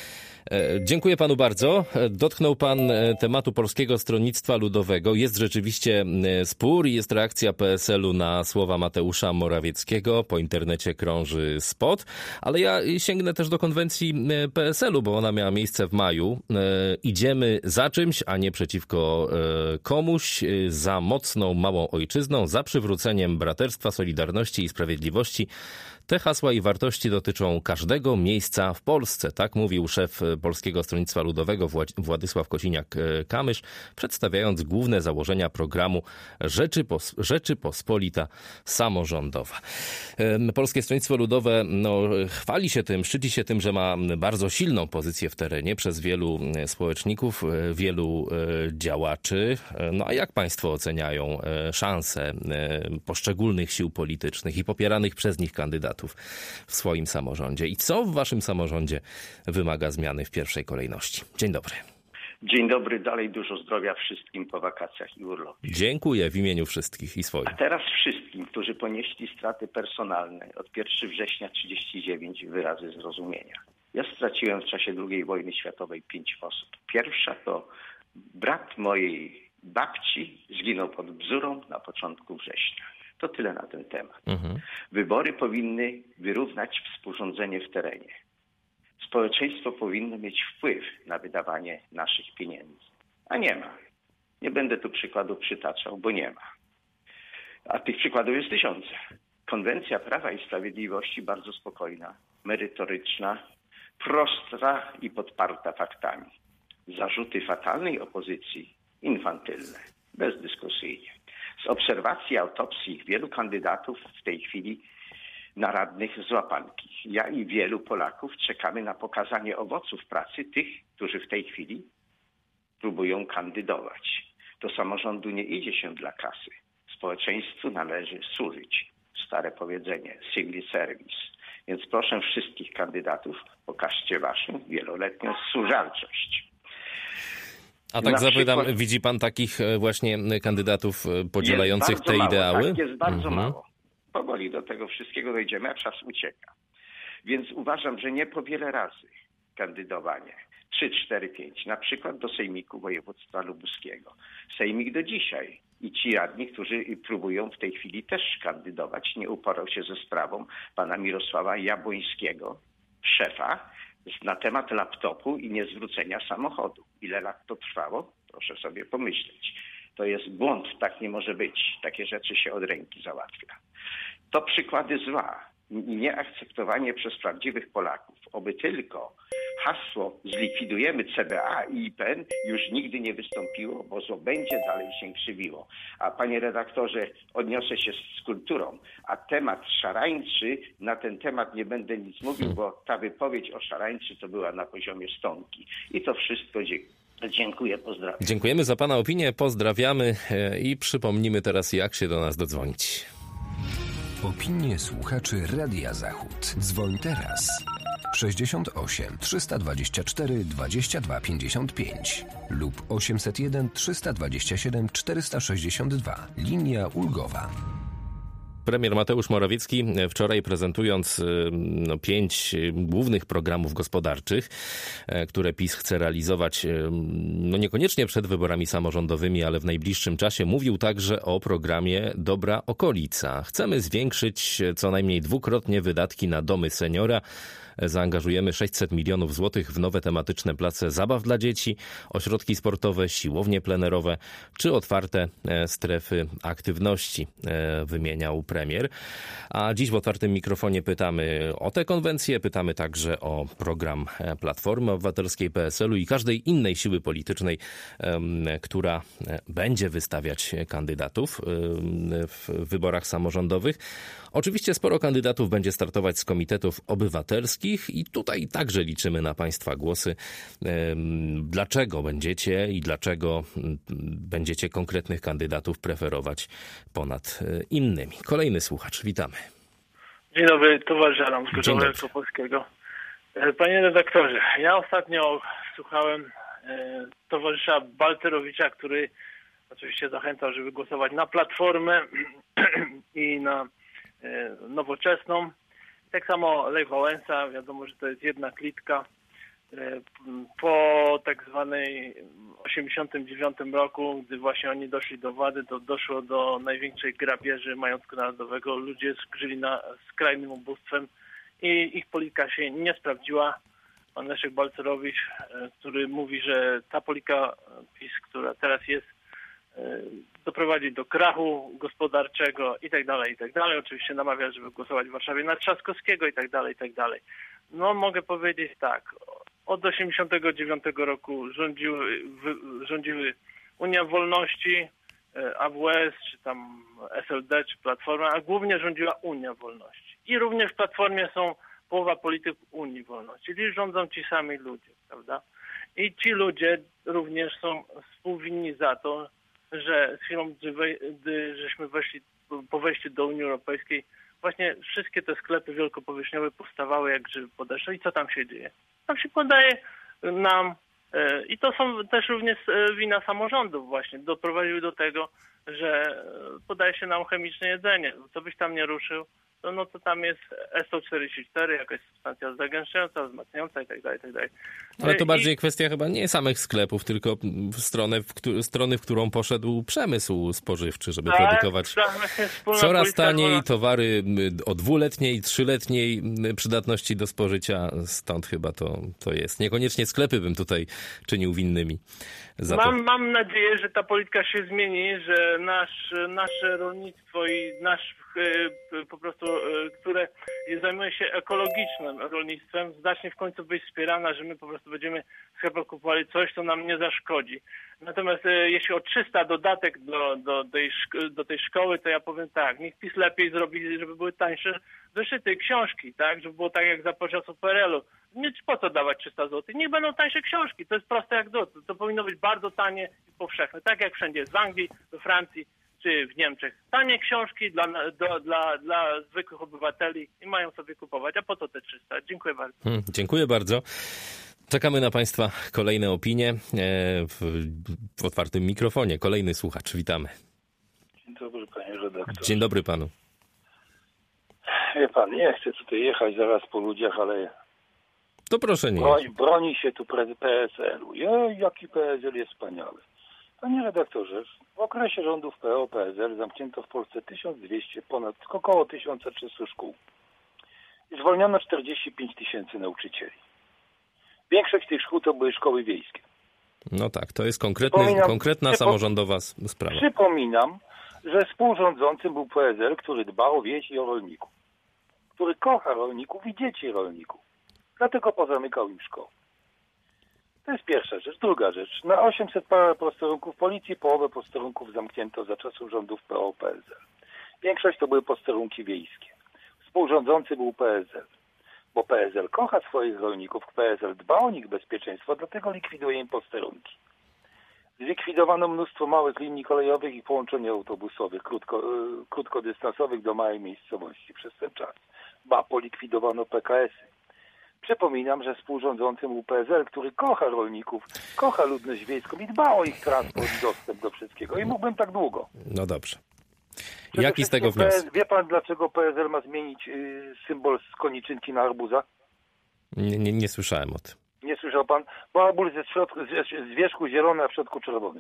Dziękuję panu bardzo. Dotknął pan tematu Polskiego Stronnictwa Ludowego. Jest rzeczywiście spór i jest reakcja P S L u na słowa Mateusza Morawieckiego. Po internecie krąży spot, ale ja sięgnę też do konwencji P S L u, bo ona miała miejsce w maju. Idziemy za czymś, a nie przeciwko komuś, za mocną, małą ojczyzną, za przywróceniem braterstwa, solidarności i sprawiedliwości. Te hasła i wartości dotyczą każdego miejsca w Polsce, tak mówił szef Polskiego Stronnictwa Ludowego Władysław Kosiniak-Kamysz, przedstawiając główne założenia programu Rzeczypos- Rzeczypospolita Samorządowa. Polskie Stronnictwo Ludowe no, chwali się tym, szczyci się tym, że ma bardzo silną pozycję w terenie przez wielu społeczników, wielu działaczy. No a jak państwo oceniają szanse poszczególnych sił politycznych i popieranych przez nich kandydatów w swoim samorządzie? I co w waszym samorządzie wymaga zmiany w pierwszej kolejności? Dzień dobry. Dzień dobry, dalej dużo zdrowia wszystkim po wakacjach i urlopie. Dziękuję w imieniu wszystkich i swoich. A teraz wszystkim, którzy ponieśli straty personalne od pierwszego września trzydziestego dziewiątego wyrazy zrozumienia. Ja straciłem w czasie drugiej wojny światowej pięć osób. Pierwsza to brat mojej babci zginął pod Bzurą na początku września. To tyle na ten temat. Mhm. Wybory powinny wyrównać współrządzenie w terenie. Społeczeństwo powinno mieć wpływ na wydawanie naszych pieniędzy. A nie ma. Nie będę tu przykładów przytaczał, bo nie ma. A tych przykładów jest tysiące. Konwencja Prawa i Sprawiedliwości bardzo spokojna, merytoryczna, prosta i podparta faktami. Zarzuty fatalnej opozycji infantylne, bezdyskusyjnie. Z obserwacji autopsji wielu kandydatów w tej chwili na radnych z łapanki. Ja i wielu Polaków czekamy na pokazanie owoców pracy tych, którzy w tej chwili próbują kandydować. Do samorządu nie idzie się dla kasy. Społeczeństwu należy służyć. Stare powiedzenie, civil service. Więc proszę wszystkich kandydatów, pokażcie waszą wieloletnią służalczość. A tak Na zapytam, przykład, widzi pan takich właśnie kandydatów podzielających te mało, ideały? Tak, jest bardzo mhm. mało. Powoli do tego wszystkiego dojdziemy, a czas ucieka. Więc uważam, że nie po wiele razy kandydowanie. Trzy, cztery, pięć. Na przykład do Sejmiku Województwa Lubuskiego. Sejmik do dzisiaj. I ci radni, którzy próbują w tej chwili też kandydować, nie uporał się ze sprawą pana Mirosława Jabłońskiego, szefa, na temat laptopu i niezwrócenia samochodu. Ile lat to trwało? Proszę sobie pomyśleć. To jest błąd, tak nie może być. Takie rzeczy się od ręki załatwia. To przykłady zła i nieakceptowanie przez prawdziwych Polaków. Oby tylko hasło zlikwidujemy C B A i I P N już nigdy nie wystąpiło, bo zło będzie dalej się krzywiło. A panie redaktorze, odniosę się z kulturą, a temat szarańczy, na ten temat nie będę nic mówił, bo ta wypowiedź o szarańczy to była na poziomie stonki. I to wszystko dziękuję. Dziękuję, pozdrawiam. Dziękujemy za pana opinię, pozdrawiamy i przypomnimy teraz, jak się do nas dodzwonić. Opinie słuchaczy Radia Zachód. Dzwoń teraz. sześćdziesiąt osiem trzysta dwadzieścia cztery dwadzieścia dwa pięćdziesiąt pięć lub osiemset jeden trzysta dwadzieścia siedem czterysta sześćdziesiąt dwa. Linia ulgowa. Premier Mateusz Morawiecki wczoraj, prezentując no, pięć głównych programów gospodarczych, które PiS chce realizować no niekoniecznie przed wyborami samorządowymi, ale w najbliższym czasie, mówił także o programie Dobra Okolica. Chcemy zwiększyć co najmniej dwukrotnie wydatki na domy seniora. Zaangażujemy sześćset milionów złotych w nowe tematyczne place zabaw dla dzieci, ośrodki sportowe, siłownie plenerowe czy otwarte strefy aktywności, wymieniał premier. A dziś w otwartym mikrofonie pytamy o tę konwencję, pytamy także o program Platformy Obywatelskiej, P S L u i każdej innej siły politycznej, która będzie wystawiać kandydatów w wyborach samorządowych. Oczywiście sporo kandydatów będzie startować z komitetów obywatelskich i tutaj także liczymy na państwa głosy. Dlaczego będziecie i dlaczego będziecie konkretnych kandydatów preferować ponad innymi? Kolejny słuchacz, witamy. Dzień dobry, towarzysz Adam z Gorzowa Wielkopolskiego. Panie redaktorze, ja ostatnio słuchałem towarzysza Balcerowicza, który oczywiście zachęcał, żeby głosować na Platformę i na Nowoczesną. Tak samo Lech Wałęsa, wiadomo, że to jest jedna klitka. Po tak zwanej osiemdziesiątym dziewiątym roku, gdy właśnie oni doszli do władzy, to doszło do największej grabieży majątku narodowego. Ludzie żyli na skrajnym ubóstwem i ich polityka się nie sprawdziła. Pan Leszek Balcerowicz, który mówi, że ta polityka PiS, która teraz jest, doprowadzi do krachu gospodarczego i tak dalej, i tak dalej. Oczywiście namawia, żeby głosować w Warszawie na Trzaskowskiego i tak dalej, i tak dalej. No mogę powiedzieć tak, od osiemdziesiątego dziewiątego roku rządziły, rządziły Unia Wolności, A W S, czy tam S L D, czy Platforma, a głównie rządziła Unia Wolności. I również w Platformie są połowa polityków Unii Wolności, czyli rządzą ci sami ludzie, prawda? I ci ludzie również są współwinni za to, że z chwilą, gdy, wej, gdy żeśmy weszli, po wejściu do Unii Europejskiej, właśnie wszystkie te sklepy wielkopowierzchniowe powstawały jak grzyby po deszczu. I co tam się dzieje? Tam się podaje nam, e, i to są też również wina samorządów właśnie, doprowadziły do tego, że podaje się nam chemiczne jedzenie. Co byś tam nie ruszył, to, no to tam jest S sto czterdzieści cztery, jakaś substancja zagęszczająca, wzmacniająca i tak dalej, i tak dalej. Ale to bardziej I... kwestia chyba nie samych sklepów, tylko w stronę, w, któ- strony, w którą poszedł przemysł spożywczy, żeby tak, produkować coraz taniej towary o dwuletniej, trzyletniej przydatności do spożycia. Stąd chyba to, to jest. Niekoniecznie sklepy bym tutaj czynił winnymi. Za mam, to. mam nadzieję, że ta polityka się zmieni, że nasz, nasze rolnictwo i nasz po prostu, które zajmują się ekologicznym rolnictwem, zacznie w końcu być wspierana, że my po prostu będziemy chyba kupowali coś, co nam nie zaszkodzi. Natomiast jeśli o trzysta dodatek do, do, tej, do tej szkoły, to ja powiem tak, niech PiS lepiej zrobi, żeby były tańsze zeszyty, książki, tak, żeby było tak jak za czasów P R L u. Nie, po co dawać trzysta złotych? Niech będą tańsze książki, to jest proste jak do. To powinno być bardzo tanie i powszechne, tak jak wszędzie jest w Anglii, we Francji czy w Niemczech. Tanie książki dla, do, dla, dla zwykłych obywateli i mają sobie kupować. A po co te trzysta? Dziękuję bardzo. Hmm, dziękuję bardzo. Czekamy na Państwa kolejne opinie w, w otwartym mikrofonie. Kolejny słuchacz, witamy. Dzień dobry, panie redaktorze. Dzień dobry panu. Wie pan, nie chcę tutaj jechać zaraz po ludziach, ale to proszę nie. Broni, broni się tu P S L u. Jej, jaki P S L jest wspaniały. Panie redaktorze, w okresie rządów P O P S L zamknięto w Polsce tysiąc dwieście, ponad około tysiąc trzysta szkół. I zwolniono czterdzieści pięć tysięcy nauczycieli. Większość tych szkół to były szkoły wiejskie. No tak, to jest konkretny, konkretna przypo- samorządowa sprawa. Przypominam, że współrządzącym był P S L, który dba o wieś i o rolników. Który kocha rolników i dzieci rolników. Dlatego pozamykał im szkoły. To jest pierwsza rzecz. Druga rzecz. Na osiemset parę posterunków policji połowę posterunków zamknięto za czasów rządów P O P S L. Większość to były posterunki wiejskie. Współrządzący był P S L. Bo P S L kocha swoich rolników, P S L dba o nich bezpieczeństwo, dlatego likwiduje im posterunki. Zlikwidowano mnóstwo małych linii kolejowych i połączeń autobusowych, krótko, yy, krótkodystansowych do małej miejscowości przez ten czas. Ba, polikwidowano P K esy. Przypominam, że współrządzącym był P S L, który kocha rolników, kocha ludność wiejską i dba o ich transport i dostęp do wszystkiego. I mógłbym tak długo. No dobrze. Jaki z tego wniosek? Wie pan, dlaczego P S L ma zmienić yy, symbol z koniczynki na arbuza? Nie, nie, nie słyszałem o tym. Nie słyszał pan? Bo arbuz jest w środku, z wierzchu zielony, a w środku czerwony.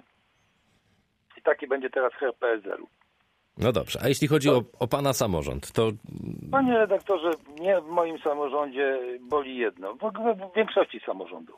I taki będzie teraz herb P S L u. No dobrze, a jeśli chodzi o, o pana samorząd, to... Panie redaktorze, mnie w moim samorządzie boli jedno, w, w większości samorządów,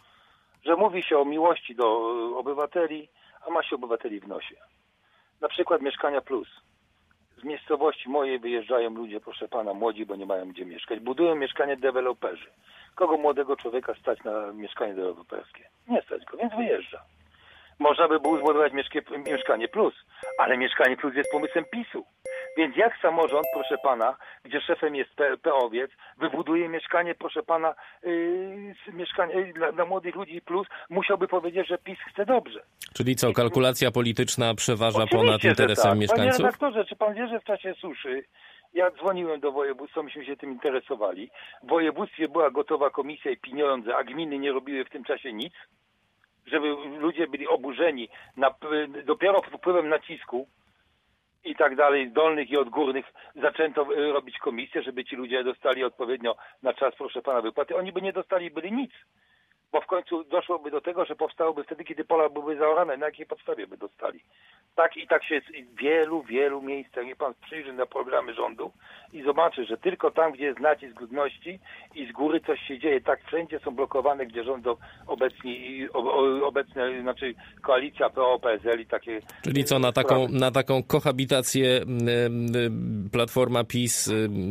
że mówi się o miłości do obywateli, a ma się obywateli w nosie. Na przykład Mieszkania Plus. Z miejscowości mojej wyjeżdżają ludzie, proszę pana, młodzi, bo nie mają gdzie mieszkać. Budują mieszkanie deweloperzy. Kogo młodego człowieka stać na mieszkanie deweloperskie? Nie stać go, więc wyjeżdża. Można by było zbudować Mieszkanie Plus, ale Mieszkanie Plus jest pomysłem PiSu. Więc jak samorząd, proszę pana, gdzie szefem jest P O wiec, wybuduje mieszkanie, proszę pana, yy, mieszkanie yy, dla, dla młodych ludzi Plus, musiałby powiedzieć, że PiS chce dobrze. Czyli co, kalkulacja polityczna przeważa Oczywiście, ponad interesem tak. mieszkańców? Panie redaktorze, czy pan wie, że w czasie suszy, ja dzwoniłem do województwa, myśmy się tym interesowali, w województwie była gotowa komisja i pieniądze, a gminy nie robiły w tym czasie nic, żeby ludzie byli oburzeni na, dopiero pod wpływem nacisku i tak dalej, dolnych i odgórnych, zaczęto robić komisję, żeby ci ludzie dostali odpowiednio na czas, proszę pana, wypłaty. Oni by nie dostali byli nic, bo w końcu doszłoby do tego, że powstałoby wtedy, kiedy pola były zaorane, na jakiej podstawie by dostali. Tak i tak się jest w wielu, wielu miejscach. Niech pan przyjrzy na programy rządu i zobaczy, że tylko tam, gdzie jest nacisk ludności i z góry coś się dzieje, tak wszędzie są blokowane, gdzie rządzą obecni, obecne, znaczy koalicja P O P S L i takie... Czyli co, na taką, na taką kohabitację Platforma PiS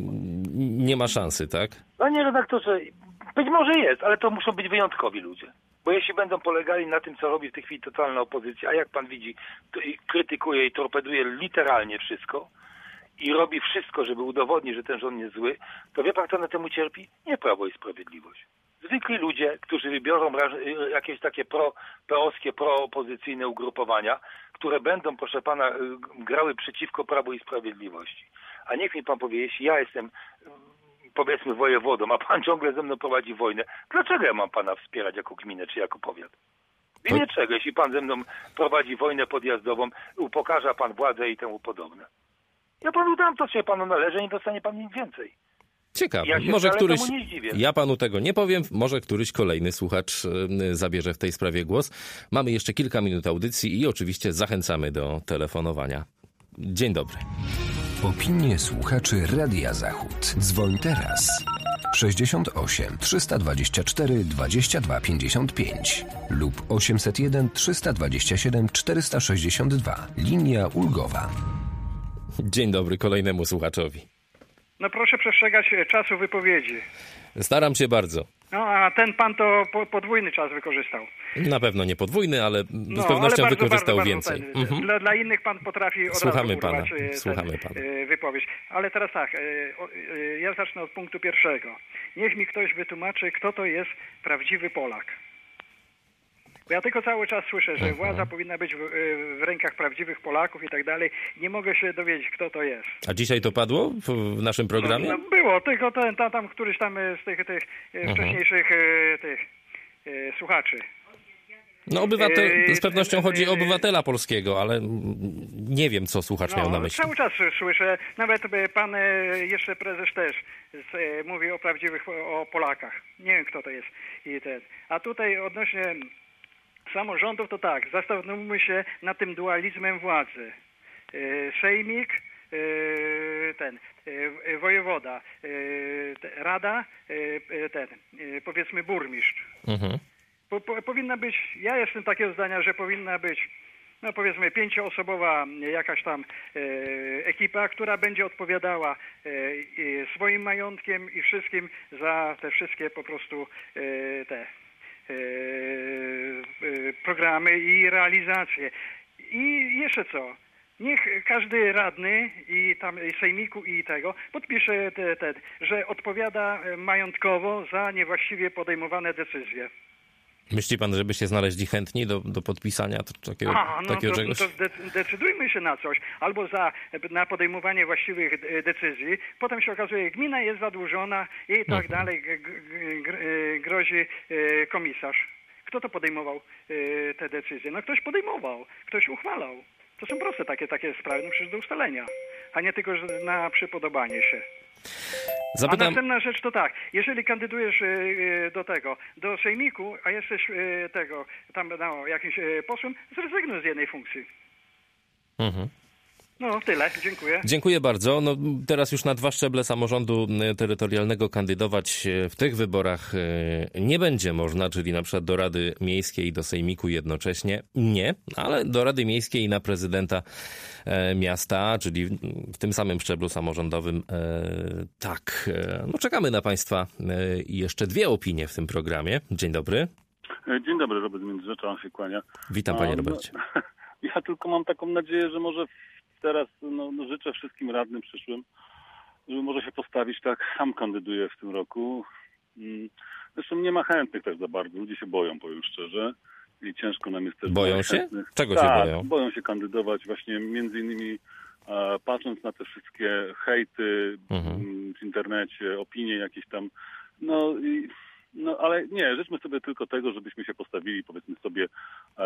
nie ma szansy, tak? Panie redaktorze, być może jest, ale to muszą być wyjątkowi ludzie. Bo jeśli będą polegali na tym, co robi w tej chwili totalna opozycja, a jak pan widzi, to i krytykuje i torpeduje literalnie wszystko i robi wszystko, żeby udowodnić, że ten rząd jest zły, to wie pan, kto na tym ucierpi? Nie Prawo i Sprawiedliwość. Zwykli ludzie, którzy wybiorą jakieś takie pro-peowskie, pro-opozycyjne ugrupowania, które będą, proszę pana, grały przeciwko Prawu i Sprawiedliwości. A niech mi pan powie, jeśli ja jestem, powiedzmy, wojewodą, a pan ciągle ze mną prowadzi wojnę, dlaczego ja mam pana wspierać jako gminę czy jako powiat? W imię czego, jeśli pan ze mną prowadzi wojnę podjazdową, upokarza pan władzę i temu podobne. Ja panu dam to, co się panu należy, nie dostanie pan nic więcej. Ciekawe, ja może któryś, ja panu tego nie powiem, może któryś kolejny słuchacz zabierze w tej sprawie głos. Mamy jeszcze kilka minut audycji i oczywiście zachęcamy do telefonowania. Dzień dobry. Opinie słuchaczy Radia Zachód. Dzwoń teraz. sześćdziesiąt osiem trzysta dwadzieścia cztery dwadzieścia dwa pięćdziesiąt pięć lub osiemset jeden trzysta dwadzieścia siedem czterysta sześćdziesiąt dwa. Linia ulgowa. Dzień dobry kolejnemu słuchaczowi. No proszę przestrzegać czasu wypowiedzi. Staram się bardzo. No a ten pan to po, podwójny czas wykorzystał. Na pewno nie podwójny, ale z no, pewnością ale bardzo, wykorzystał bardzo, więcej. Bardzo, mhm. dla, dla innych pan potrafi od Słuchamy razu pana. urwać ten, Słuchamy pana. wypowiedź. Ale teraz tak, ja zacznę od punktu pierwszego. Niech mi ktoś wytłumaczy, kto to jest prawdziwy Polak. Bo ja tylko cały czas słyszę, że władza powinna być w, w rękach prawdziwych Polaków i tak dalej. Nie mogę się dowiedzieć, kto to jest. A dzisiaj to padło w, w naszym programie? No, no było, tylko ten, tam, tam któryś tam z tych, tych wcześniejszych tych, słuchaczy. No obywatel, z pewnością chodzi o obywatela polskiego, ale nie wiem, co słuchacz no, miał na myśli. Cały czas słyszę, nawet pan jeszcze prezes też mówi o prawdziwych, o Polakach. Nie wiem, kto to jest. I ten. A tutaj odnośnie samorządów to tak, zastanówmy się nad tym dualizmem władzy. Sejmik, ten, wojewoda, rada, ten, powiedzmy burmistrz. Mhm. Po, po, powinna być, ja jestem takiego zdania, że powinna być, no powiedzmy pięcioosobowa jakaś tam e, ekipa, która będzie odpowiadała e, e, swoim majątkiem i wszystkim za te wszystkie po prostu e, te e, e, programy i realizacje. I jeszcze co? Niech każdy radny i tam i sejmiku i tego podpisze, te, te, że odpowiada majątkowo za niewłaściwie podejmowane decyzje. Myśli pan, żeby się znaleźli chętni do, do podpisania takiego, Aha, no takiego to, czegoś? To decydujmy się na coś. Albo za, na podejmowanie właściwych decyzji. Potem się okazuje, gmina jest zadłużona i tak mhm. dalej. G- g- grozi komisarz. Kto to podejmował te decyzje? No ktoś podejmował, ktoś uchwalał. To są proste takie, takie sprawy, no przecież do ustalenia. A nie tylko na przypodobanie się. Zapytam... A następna rzecz to tak, jeżeli kandydujesz do tego, do sejmiku, a jesteś tego, tam no, jakimś posłem, zrezygnuj z jednej funkcji. Mhm. No, tyle. Dziękuję. Dziękuję bardzo. No, teraz już na dwa szczeble samorządu terytorialnego kandydować w tych wyborach nie będzie można, czyli na przykład do Rady Miejskiej i do Sejmiku jednocześnie. Nie, ale do Rady Miejskiej i na prezydenta miasta, czyli w tym samym szczeblu samorządowym. Tak. No, czekamy na Państwa i jeszcze dwie opinie w tym programie. Dzień dobry. Dzień dobry, Robert Międzyrzecza, się kłania. Witam, panie Robercie. No, ja tylko mam taką nadzieję, że może teraz no, no życzę wszystkim radnym przyszłym, żeby może się postawić tak, sam kandyduję w tym roku. Zresztą nie ma chętnych też za bardzo, ludzie się boją, powiem szczerze. I ciężko nam jest też... Boją się? Chętnych. Czego tak, się boją? Boją się kandydować właśnie między innymi e, patrząc na te wszystkie hejty mhm. w internecie, opinie jakieś tam. No i No ale nie, życzmy sobie tylko tego, żebyśmy się postawili, powiedzmy sobie, e,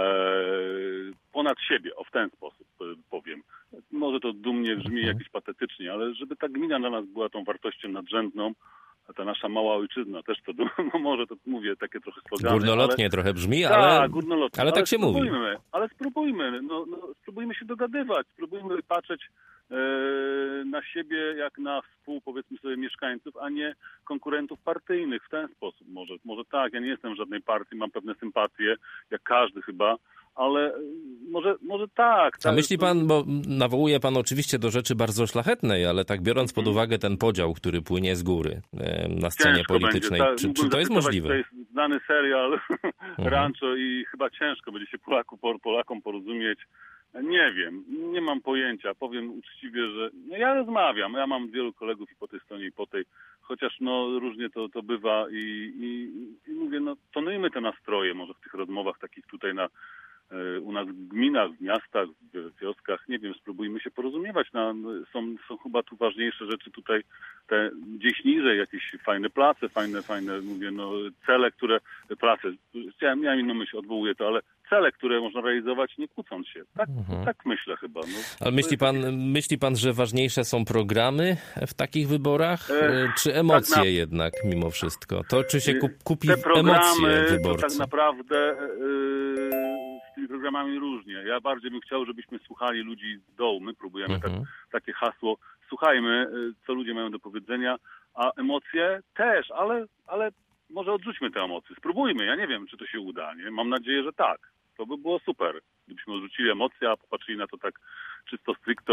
ponad siebie, o w ten sposób e, powiem. Może to dumnie brzmi jakoś patetycznie, ale żeby ta gmina dla nas była tą wartością nadrzędną, a ta nasza mała ojczyzna też to, no może to mówię, takie trochę slogany. Górnolotnie ale, trochę brzmi, tak, ale, górnolotnie, ale tak ale się mówi. Ale spróbujmy, no, no, spróbujmy się dogadywać, spróbujmy patrzeć e, na siebie jak na współ, powiedzmy sobie, mieszkańców, a nie konkurentów partyjnych w ten sposób. Może, może tak, ja nie jestem w żadnej partii, mam pewne sympatie, jak każdy chyba, ale może, może tak. tak. A myśli pan, bo nawołuje pan oczywiście do rzeczy bardzo szlachetnej, ale tak biorąc pod uwagę ten podział, który płynie z góry na scenie ciężko politycznej, będzie, czy, czy to jest możliwe? To jest znany serial mhm. Rancho i chyba ciężko będzie się Polaku, Polakom porozumieć. Nie wiem, nie mam pojęcia. Powiem uczciwie, że no ja rozmawiam, ja mam wielu kolegów i po tej stronie, i po tej, chociaż no różnie to, to bywa i, i, i mówię, no tonujmy te nastroje może w tych rozmowach takich tutaj na u nas w gminach, w miastach, w wioskach, nie wiem, spróbujmy się porozumiewać. Na, są, są chyba tu ważniejsze rzeczy tutaj, te gdzieś niżej, jakieś fajne place, fajne, fajne, mówię, no cele, które, place, chciałem, miałem inną myśl, odwołuję to, ale cele, które można realizować nie kłócąc się. Tak, mhm. tak myślę chyba. No, ale myśli pan, jest... myśli pan, że ważniejsze są programy w takich wyborach, e, czy emocje tak na... jednak mimo wszystko? To czy się kup, kupi te programy, emocje wyborcy? To tak naprawdę yy, z tymi programami różnie. Ja bardziej bym chciał, żebyśmy słuchali ludzi z dołu. My próbujemy mhm. tak, takie hasło. Słuchajmy, co ludzie mają do powiedzenia, a emocje też, ale, ale może odrzućmy te emocje. Spróbujmy. Ja nie wiem, czy to się uda. Nie? Mam nadzieję, że tak. To by było super. Gdybyśmy odrzucili emocje, a popatrzyli na to tak czysto stricto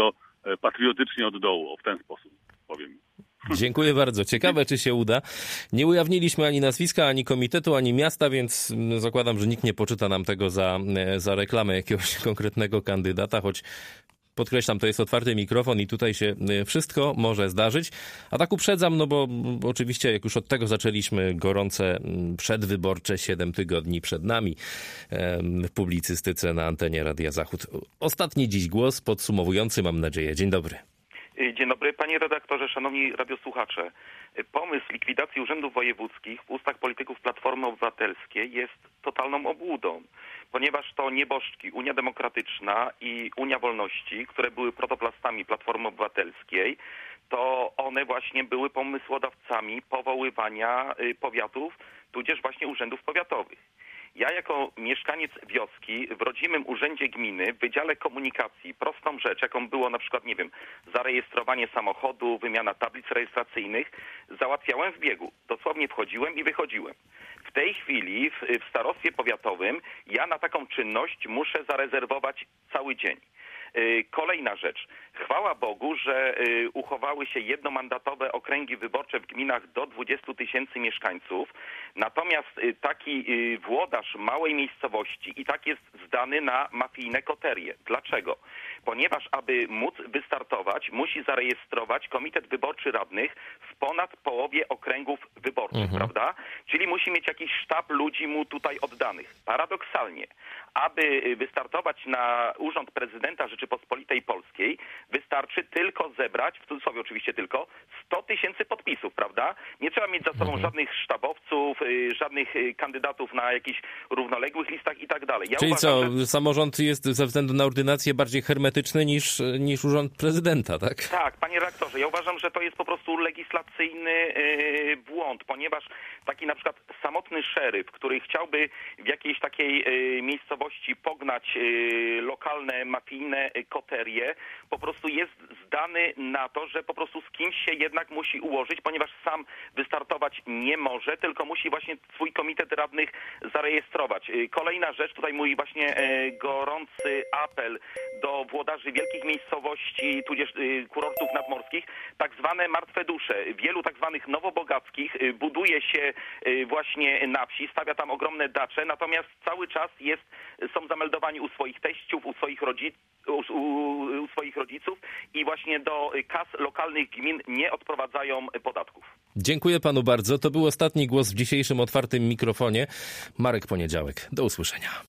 patriotycznie od dołu, o w ten sposób powiem. Dziękuję bardzo. Ciekawe, czy się uda. Nie ujawniliśmy ani nazwiska, ani komitetu, ani miasta, więc zakładam, że nikt nie poczyta nam tego za, za reklamę jakiegoś konkretnego kandydata, choć podkreślam, to jest otwarty mikrofon i tutaj się wszystko może zdarzyć. A tak uprzedzam, no bo, bo oczywiście jak już od tego zaczęliśmy, gorące przedwyborcze siedem tygodni przed nami w publicystyce na antenie Radia Zachód. Ostatni dziś głos podsumowujący, mam nadzieję. Dzień dobry. Dzień dobry, panie redaktorze, szanowni radiosłuchacze. Pomysł likwidacji urzędów wojewódzkich w ustach polityków Platformy Obywatelskiej jest totalną obłudą, ponieważ to nieboszczki Unia Demokratyczna i Unia Wolności, które były protoplastami Platformy Obywatelskiej, to one właśnie były pomysłodawcami powoływania powiatów, tudzież właśnie urzędów powiatowych. Ja jako mieszkaniec wioski w rodzimym urzędzie gminy, w Wydziale Komunikacji, prostą rzecz, jaką było na przykład, nie wiem, zarejestrowanie samochodu, wymiana tablic rejestracyjnych, załatwiałem w biegu. Dosłownie wchodziłem i wychodziłem. W tej chwili w, w starostwie powiatowym ja na taką czynność muszę zarezerwować cały dzień. Kolejna rzecz. Chwała Bogu, że uchowały się jednomandatowe okręgi wyborcze w gminach do dwudziestu tysięcy mieszkańców. Natomiast taki włodarz małej miejscowości i tak jest zdany na mafijne koterie. Dlaczego? Ponieważ aby móc wystartować, musi zarejestrować komitet wyborczy radnych w ponad połowie okręgów wyborczych, mhm. prawda? Czyli musi mieć jakiś sztab ludzi mu tutaj oddanych. Paradoksalnie, aby wystartować na urząd prezydenta Rzeczypospolitej Polskiej, wystarczy tylko zebrać, w cudzysłowie oczywiście tylko, sto tysięcy podpisów, prawda? Nie trzeba mieć za sobą mhm. żadnych sztabowców, żadnych kandydatów na jakichś równoległych listach i tak dalej. Ja Czyli uważam, co, że... samorząd jest ze względu na ordynację bardziej hermetyczny niż, niż urząd prezydenta, tak? Tak, panie redaktorze, ja uważam, że to jest po prostu legislacyjny yy, błąd, ponieważ taki na przykład samotny szeryf, który chciałby w jakiejś takiej yy, miejscowości pognać yy, lokalne, mafijne yy, koterie, po prostu jest zdany na to, że po prostu z kimś się jednak musi ułożyć, ponieważ sam wystartować nie może, tylko musi właśnie swój komitet radnych zarejestrować. Yy, kolejna rzecz, tutaj mój właśnie yy, gorący apel do włodarzy wielkich miejscowości, tudzież y, kurortów nadmorskich, tak zwane martwe dusze. Wielu tak zwanych nowobogackich y, buduje się y, właśnie na wsi, stawia tam ogromne dacze, natomiast cały czas jest, są zameldowani u swoich teściów, u swoich rodziców, u, u, u swoich rodziców i właśnie do kas lokalnych gmin nie odprowadzają podatków. Dziękuję panu bardzo. To był ostatni głos w dzisiejszym otwartym mikrofonie. Marek Poniedziałek. Do usłyszenia.